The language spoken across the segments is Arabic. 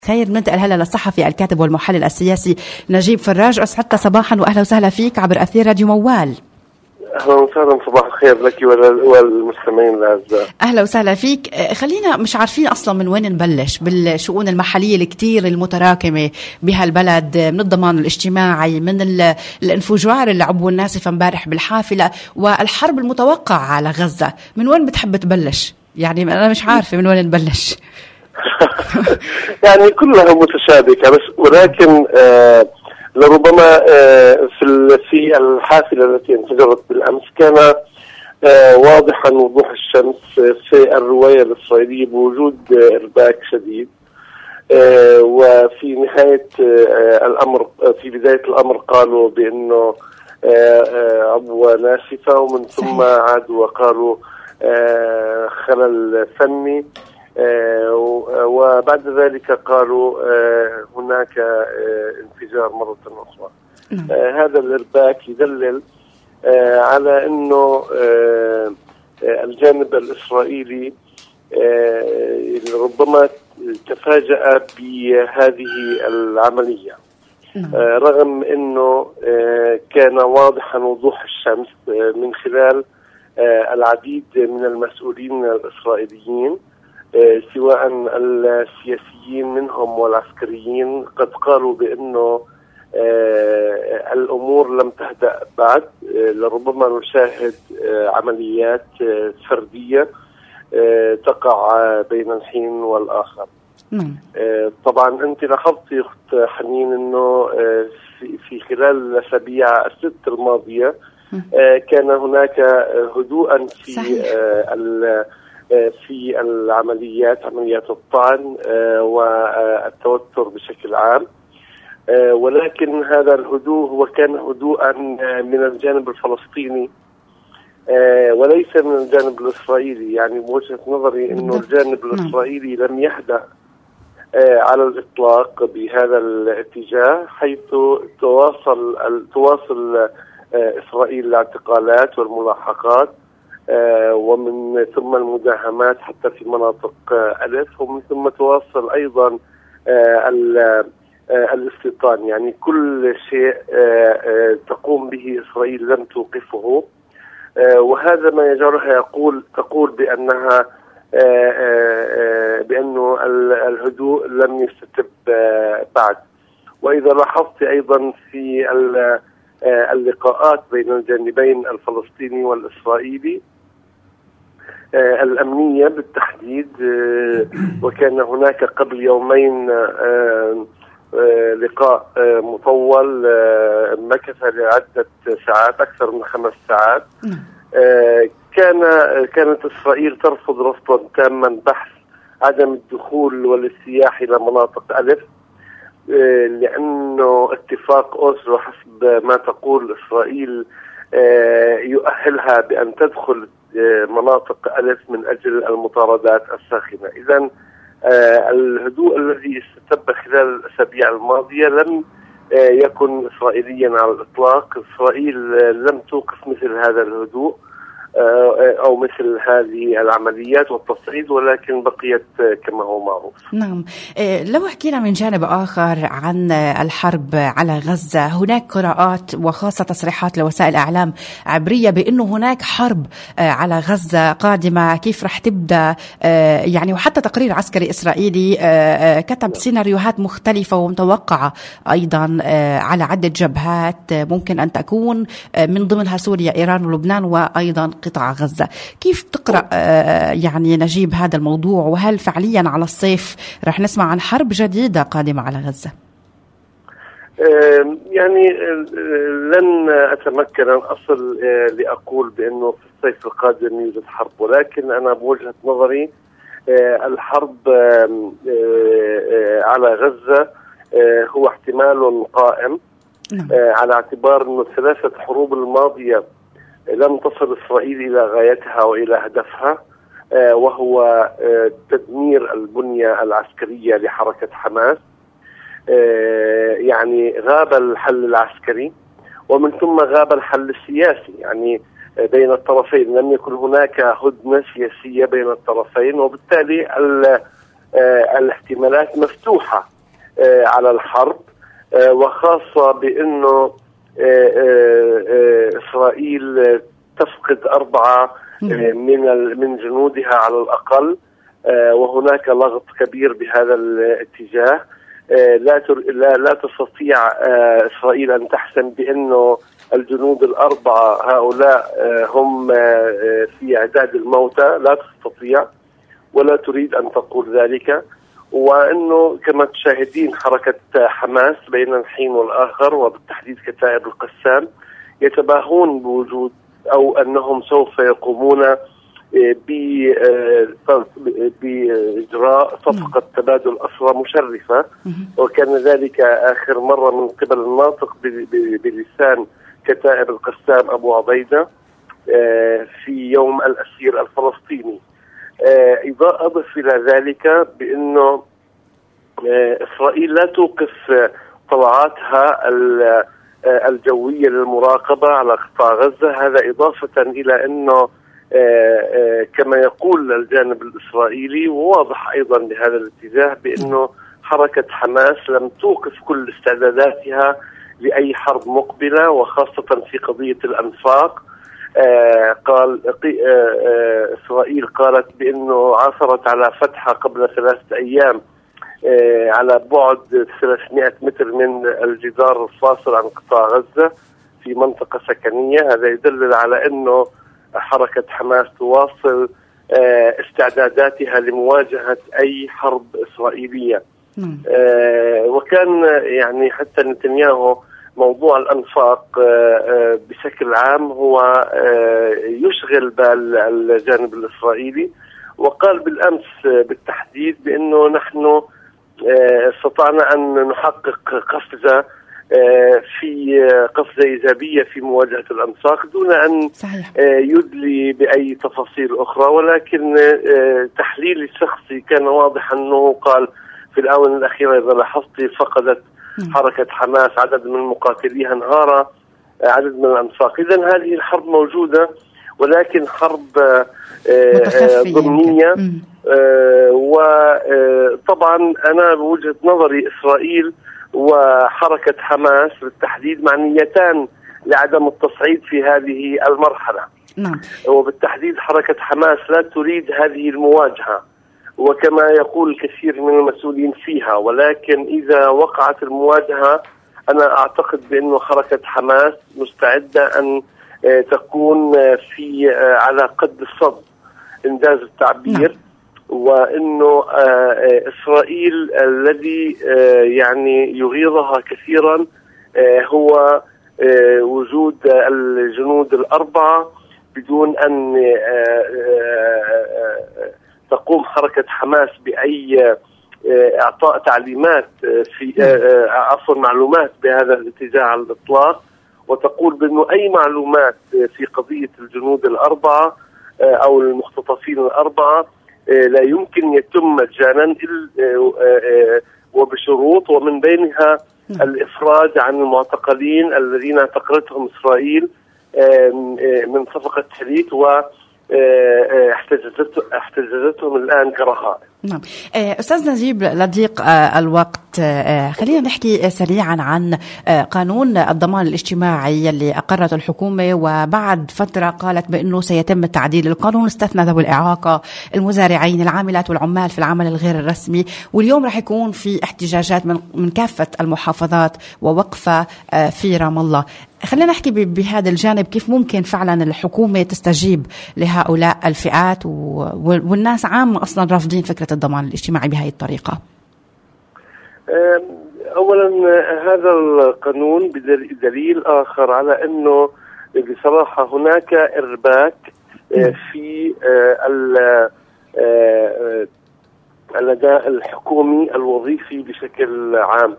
خير، ننتقل هلا للصحفي الكاتب والمحلل السياسي نجيب فراج. أسعدك صباحا وأهلا وسهلا فيك عبر أثير راديو موال. أهلا وسهلا، صباح الخير لك والمستمعين الأعزاء. أهلا وسهلا فيك. خلينا مش عارفين أصلا من وين نبلش بالشؤون المحلية الكتير المتراكمة بهالبلد، من الضمان الاجتماعي، من الانفجار اللي عبوا الناس امبارح بالحافلة، والحرب المتوقعة على غزة. من وين بتحب تبلش؟ يعني أنا مش عارفة من وين نبلش. يعني كلها متشابكة، بس ولكن لربما في الحافلة التي انفجرت بالأمس كان واضحا وضوح الشمس في الرواية الإسرائيلية بوجود إرباك شديد، وفي نهاية الأمر، في بداية الأمر قالوا بأنه عبوة ناسفة، ومن ثم عادوا وقالوا خلل فني، وبعد ذلك قالوا هناك انفجار مرة أخرى. هذا الإرباك يدلل على أنه الجانب الإسرائيلي ربما تفاجأ بهذه العملية، رغم أنه كان واضحا وضوح الشمس من خلال العديد من المسؤولين الإسرائيليين، سواء السياسيين منهم والعسكريين، قد قالوا بأنه الأمور لم تهدأ بعد، لربما نشاهد عمليات فردية تقع بين الحين والآخر. طبعا أنت لاحظتي أخت حنين أنه في خلال الأسابيع الست الماضية كان هناك هدوءا في العمليات، عمليات الطعن والتوتر بشكل عام، ولكن هذا الهدوء هو كان هدوءا من الجانب الفلسطيني وليس من الجانب الإسرائيلي. يعني بوجهة نظري أنه الجانب الإسرائيلي لم يهدأ على الإطلاق بهذا الاتجاه، حيث تواصل إسرائيل الاعتقالات والملاحقات، ومن ثم المداهمات حتى في مناطق ألف، ومن ثم تواصل أيضا الاستيطان. يعني كل شيء تقوم به إسرائيل لم توقفه، وهذا ما يجعلها تقول بأنه الهدوء لم يستتب بعد. وإذا لاحظت أيضا في اللقاءات بين الجانبين الفلسطيني والإسرائيلي الأمنية بالتحديد، وكان هناك قبل يومين لقاء مطول مكث لعدة ساعات، أكثر من 5 ساعات. كانت إسرائيل ترفض رفضا تاما بحث عدم الدخول والسياح إلى مناطق ألف، لأنه اتفاق أوسلو حسب ما تقول إسرائيل يؤهلها بأن تدخل مناطق ألف من أجل المطاردات الساخنة. إذن الهدوء الذي استتب خلال الأسابيع الماضية لم يكن إسرائيليا على الإطلاق. إسرائيل لم توقف مثل هذا الهدوء أو مثل هذه العمليات والتصعيد، ولكن بقيت كما هو معروف. نعم. لو حكينا من جانب آخر عن الحرب على غزة، هناك قراءات وخاصة تصريحات لوسائل إعلام عبرية بأنه هناك حرب على غزة قادمة، كيف رح تبدأ، يعني وحتى تقرير عسكري إسرائيلي كتب سيناريوهات مختلفة ومتوقعة أيضا على عدة جبهات ممكن أن تكون من ضمنها سوريا، إيران ولبنان، وأيضا قطاع غزة. كيف تقرأ يعني نجيب هذا الموضوع؟ وهل فعليا على الصيف رح نسمع عن حرب جديدة قادمة على غزة؟ يعني لن أتمكن أن أصل لأقول بأنه في الصيف القادم يوجد حرب، ولكن أنا بوجهة نظري الحرب على غزة هو احتمال قائم، على اعتبار أنه ال3 حروب الماضية لم تصل إسرائيل إلى غايتها وإلى هدفها، وهو تدمير البنية العسكرية لحركة حماس. يعني غاب الحل العسكري، ومن ثم غاب الحل السياسي، يعني بين الطرفين لم يكن هناك هدنة سياسية بين الطرفين، وبالتالي الاحتمالات مفتوحة على الحرب، وخاصة بأنه إسرائيل تفقد 4 من جنودها على الأقل، وهناك لغط كبير بهذا الاتجاه. لا تستطيع إسرائيل أن تحسم بأنه الجنود 4 هؤلاء هم في إعداد الموتى، لا تستطيع ولا تريد أن تقول ذلك. وأنه كما تشاهدين حركة حماس بين الحين والآخر، وبالتحديد كتائب القسام، يتباهون بوجود أو أنهم سوف يقومون بإجراء صفقة تبادل أسرى مشرفة، وكان ذلك آخر مرة من قبل الناطق بلسان كتائب القسام أبو عبيدة في يوم الأسير الفلسطيني. أضف إلى ذلك بأنه إسرائيل لا توقف طلعاتها الجوية للمراقبة على قطاع غزة. هذا إضافة إلى أنه كما يقول الجانب الإسرائيلي، وواضح أيضا بهذا الاتجاه، بأنه حركة حماس لم توقف كل استعداداتها لأي حرب مقبلة، وخاصة في قضية الأنفاق. إسرائيل قالت بأنه عثرت على فتحة قبل 3 أيام على بعد 300 متر من الجدار الفاصل عن قطاع غزة في منطقة سكنية. هذا يدل على أنه حركة حماس تواصل استعداداتها لمواجهة أي حرب إسرائيلية. وكان يعني حتى نتنياهو موضوع الأنفاق بشكل عام هو يشغل بال الجانب الإسرائيلي، وقال بالأمس بالتحديد بأنه نحن استطعنا أن نحقق قفزة إيجابية في مواجهة الأنفاق دون أن يدلي بأي تفاصيل أخرى. ولكن تحليلي الشخصي كان واضح أنه قال في الآونة الأخيرة إذا لاحظت فقدت حركة حماس عدد من مقاتليها انهار عدد من الأنفاق. إذن هذه الحرب موجودة، ولكن حرب ضمنية. وطبعا أنا بوجهة نظري إسرائيل وحركة حماس بالتحديد معنيتان لعدم التصعيد في هذه المرحلة. وبالتحديد حركة حماس لا تريد هذه المواجهة، وكما يقول الكثير من المسؤولين فيها. ولكن إذا وقعت المواجهة أنا أعتقد بأنه حركة حماس مستعدة أن تكون على قد الصد، إنجاز التعبير. وأنه إسرائيل الذي يعني يغيظها كثيرا هو وجود الجنود 4 بدون أن تقوم حركة حماس بأي إعطاء تعليمات معلومات بهذا الاتجاه على الإطلاق، وتقول بأنه أي معلومات في قضية الجنود 4 أو المختطفين 4 لا يمكن يتم مجانا وبشروط، ومن بينها الإفراج عن المعتقلين الذين اعتقلتهم إسرائيل من صفقة شريك واحتجزتهم الآن كرهائن. نعم. أستاذ نجيب، لضيق الوقت خلينا نحكي سريعا عن قانون الضمان الاجتماعي اللي أقرته الحكومة، وبعد فترة قالت بأنه سيتم تعديل القانون، استثنى ذوي الإعاقة، المزارعين، العاملات والعمال في العمل الغير الرسمي. واليوم رح يكون في احتجاجات من كافة المحافظات ووقفة في رام الله. خلينا نحكي بهذا الجانب، كيف ممكن فعلا الحكومة تستجيب لهؤلاء الفئات والناس عامة أصلا رافضين فكرة الضمان الاجتماعي بهذه الطريقة؟ أولا هذا القانون بدليل آخر على أنه بصراحة هناك إرباك في الأداء الحكومي الوظيفي بشكل عام.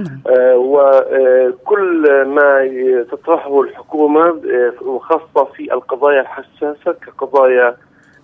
وكل ما تطرحه الحكومة وخاصة في القضايا الحساسة كقضايا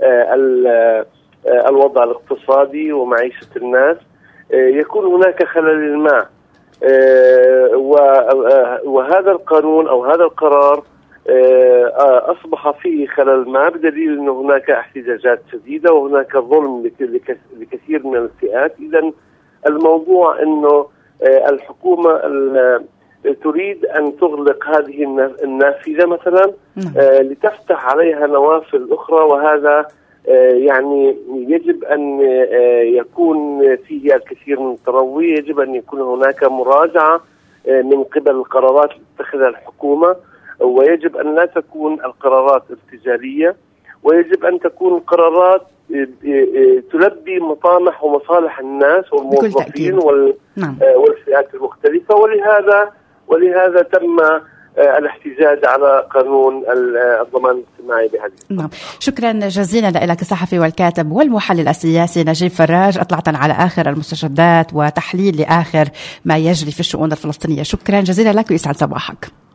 الوضع الاقتصادي ومعيشة الناس يكون هناك خلل ما. وهذا القانون أو هذا القرار أصبح فيه خلل ما، بدليل أن هناك احتجاجات شديدة وهناك ظلم لكثير من الفئات. إذن الموضوع أنه الحكومة تريد أن تغلق هذه النافذة مثلا لتفتح عليها نوافذ أخرى، وهذا يعني يجب أن يكون فيه الكثير من التروي. يجب أن يكون هناك مراجعة من قبل القرارات التي تتخذها الحكومة، ويجب أن لا تكون القرارات ارتجالية، ويجب أن تكون القرارات تلبي مطامح ومصالح الناس والموظفين والفئات المختلفة. ولهذا تم الاحتجاج على قانون الضمان الاجتماعي بهذه. نعم، شكرا جزيلا لك الصحفي والكاتب والمحلل السياسي نجيب فراج، أطلعتنا على آخر المستجدات وتحليل لآخر ما يجري في الشؤون الفلسطينية. شكرا جزيلا لك ويسعد صباحك.